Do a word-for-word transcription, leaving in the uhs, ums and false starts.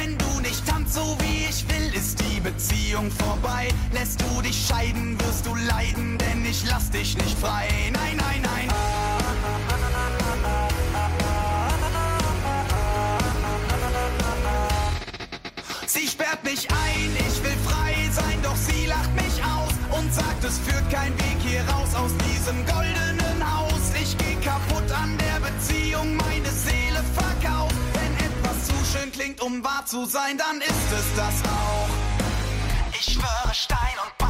Wenn du nicht tanzt so wie ich will, ist die Beziehung vorbei. Lässt du dich scheiden, wirst du leiden, denn ich lass dich nicht frei. Nein, nein, nein. Sie sperrt mich ein, ich will frei sein, doch sie lacht mich aus und sagt, es führt kein Weg hier raus aus diesem goldenen Haus. Ich geh kaputt an der Beziehung, meine Seele verkauft. Wenn etwas zu schön klingt, um wahr zu sein, dann ist es das auch. Ich schwöre Stein und